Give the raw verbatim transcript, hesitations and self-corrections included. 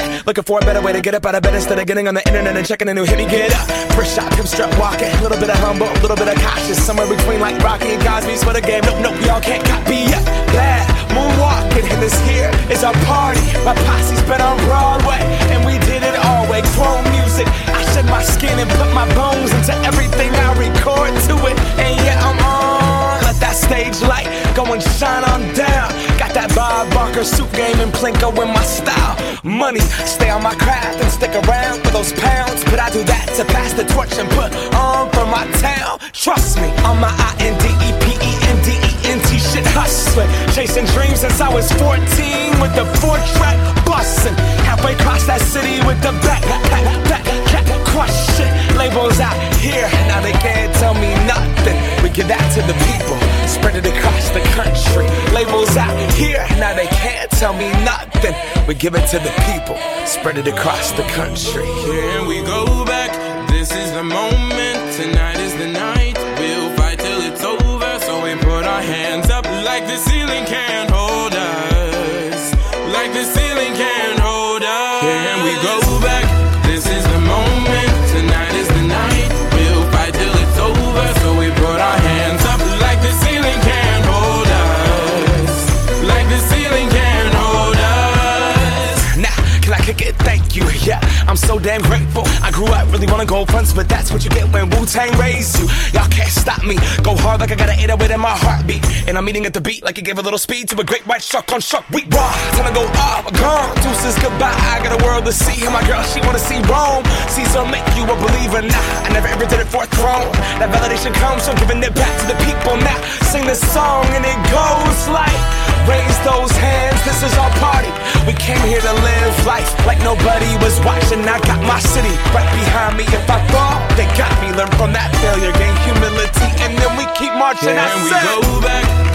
Looking for a better way to get up out of bed instead of getting on the internet and checking a new hit. Me get up, first shot, pimp strut walking. A little bit of humble, a little bit of cautious. Somewhere between like Rocky and Cosby's for the game. Nope, nope, y'all can't copy up. Glad moonwalking, and this here is our party. My posse's been on Broadway, and we did it all way. Chrome music, I shed my skin and put my bones into everything I record to it. And yeah, I'm on. Let that stage light go and shine on down. Got that Bob Barker suit game and Plinko in my style. Money, stay on my craft and stick around for those pounds. But I do that to pass the torch and put on for my town. Trust me, on my I N D E P E N D E N T shit hustling. Chasing dreams since I was fourteen with the four track bustin'. Halfway across that city with the back, back, back, back, crush shit. Labels out here, now they can't tell me nothing. We give that to the people, spread it across the country. Labels out here, now they can't tell me nothing. We give it to the people, spread it across the country. Here we go back, this is the moment, tonight is the night. We'll fight till it's over, so we put our hands up like the ceiling can't hold us. Like the ceiling can't hold us. Here we go back, this is the moment, tonight is the night. We'll fight till it's over, so we put our hands up like the ceiling can't hold us. Like the ceiling can't hold us. Now, can I kick it? Thank you, yeah, I'm so damn grateful. I grew up really wanna go fronts, but that's what you get when Wu-Tang raised you. Y'all can't stop me, go hard like I got an eight oh eight in my heartbeat. And I'm eating at the beat like it gave a little speed to a great white shark on shark week. Raw, time to go off, gone, deuces goodbye. I got a world to see, and my girl, she wanna see Rome. Caesar make you a believer, nah, I never ever did it for a throne. That validation comes from giving it back to the people. Now, sing this song and it goes like, raise those hands, this is our party. We came here to live life like nobody was watching. I got my city right behind me. If I fall, they got me. Learn from that failure, gain humility, and then we keep marching. Can we go back?